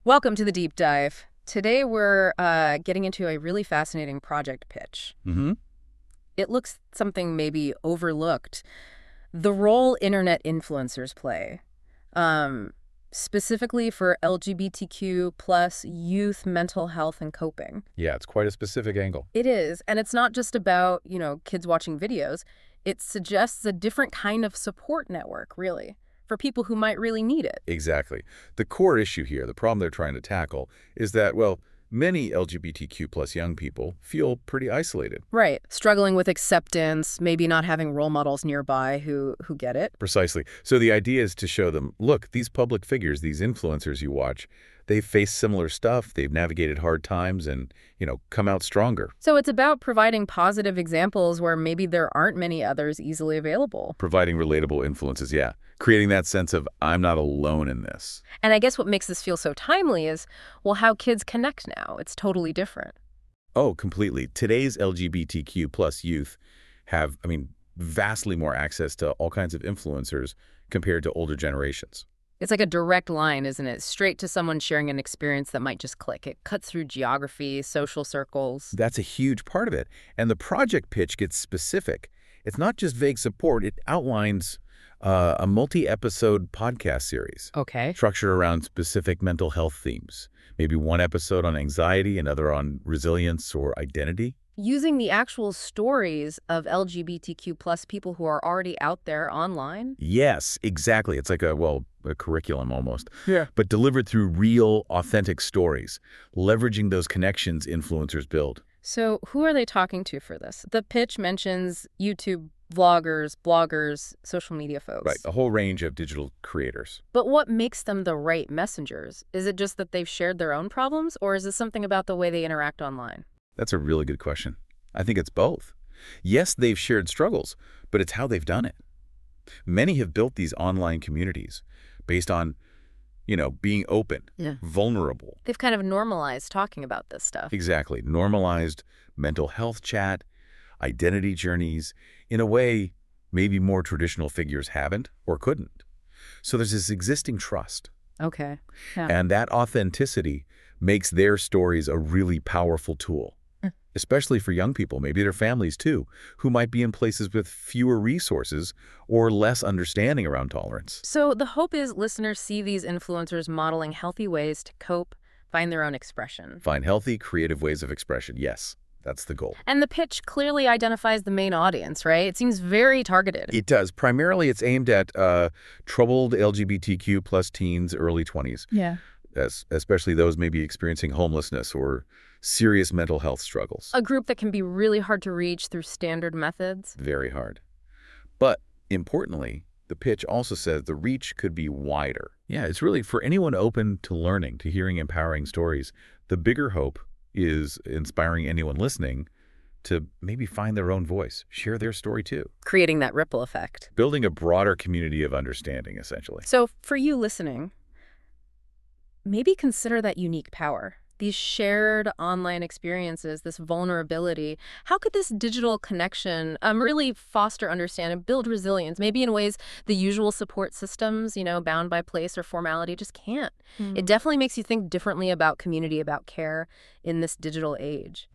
Welcome to the deep dive. Today we're getting into a really fascinating project pitch. Hmm. It looks something maybe overlooked. The role internet influencers play, um, specifically for LGBTQ plus youth mental health and coping. Yeah, it's quite a specific angle. It is, and it's not just about, kids watching videos. It suggests a different kind of support network, really, for people who might really need it. Exactly. The core issue here, the problem they're trying to tackle, is that, well, many LGBTQ plus young people feel pretty isolated. Right. Struggling with acceptance, maybe not having role models nearby who get it. Precisely. So the idea is to show them, look, these public figures, these influencers you watch, they've faced similar stuff, they've navigated hard times and, come out stronger. So it's about providing positive examples where maybe there aren't many others easily available. Providing relatable influences, yeah. Creating that sense of, I'm not alone in this. And I guess what makes this feel so timely is, well, how kids connect now. It's totally different. Oh, completely. Today's LGBTQ plus youth have, vastly more access to all kinds of influencers compared to older generations. It's like a direct line, isn't it? Straight to someone sharing an experience that might just click. It cuts through geography, social circles. That's a huge part of it. And the project pitch gets specific. It's not just vague support. It outlines a multi-episode podcast series Okay. structured around specific mental health themes. Maybe one episode on anxiety, another on resilience or identity. Using the actual stories of LGBTQ plus people who are already out there online. Yes, exactly. It's like a curriculum almost. Yeah. But delivered through real, authentic stories, leveraging those connections influencers build. So who are they talking to for this? The pitch mentions YouTube vloggers, bloggers, social media folks. Right, a whole range of digital creators. But what makes them the right messengers? Is it just that they've shared their own problems, or is it something about the way they interact online? That's a really good question. I think it's both. Yes, they've shared struggles, but it's how they've done it. Many have built these online communities based on, being open, Yeah. vulnerable. They've kind of normalized talking about this stuff. Exactly. Normalized mental health chat, identity journeys, in a way maybe more traditional figures haven't or couldn't. So there's this existing trust. Okay. Yeah. And that authenticity makes their stories a really powerful tool, especially for young people, maybe their families too, who might be in places with fewer resources or less understanding around tolerance. So the hope is listeners see these influencers modeling healthy ways to cope, find their own expression. Find healthy, creative ways of expression. Yes, that's the goal. And the pitch clearly identifies the main audience, right? It seems very targeted. It does. Primarily, it's aimed at troubled LGBTQ plus teens, early 20s, Yeah. especially those maybe experiencing homelessness or serious mental health struggles. A group that can be really hard to reach through standard methods. Very hard. But importantly, the pitch also says the reach could be wider. Yeah, it's really for anyone open to learning, to hearing empowering stories. The bigger hope is inspiring anyone listening to maybe find their own voice, share their story too. Creating that ripple effect. Building a broader community of understanding, essentially. So for you listening, maybe consider that unique power. These shared online experiences, this vulnerability. How could this digital connection really foster understanding, build resilience, maybe in ways the usual support systems, bound by place or formality, just can't? It definitely makes you think differently about community, about care in this digital age.